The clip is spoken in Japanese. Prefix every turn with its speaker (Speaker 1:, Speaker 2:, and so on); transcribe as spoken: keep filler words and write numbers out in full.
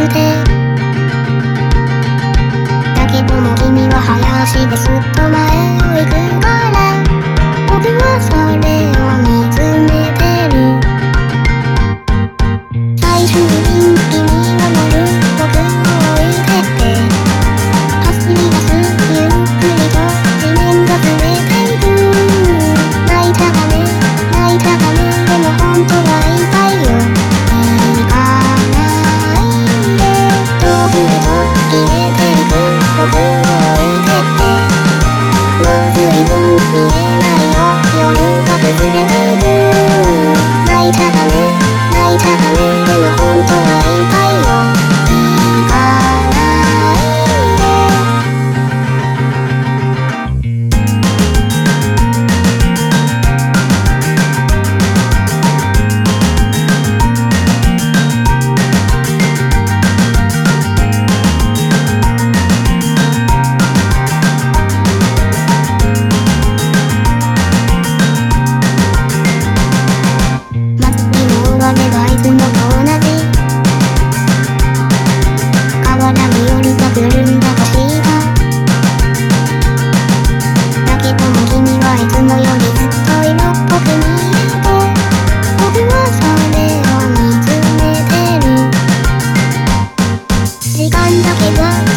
Speaker 1: て。だけども君は早足ですっと前を行くから、僕はそれを見つめてる。最終的に君は乗る僕を追いてって走り出すゆっくりと地面が触れていく。泣いちゃダメ泣いちゃダメでも本当は言いたいよ。行かないで遠くへと消えていく僕を追いてってもう随分見えないよ夜が崩れていく。泣いちゃダメ泣いちゃダメでも本当は言いたいよ。行かないあれがいつもと同じ変わらぬ夜が来るんだとしただけども君はいつもよりずっと色っぽく見えて僕はそれを見つめてる。時間だけが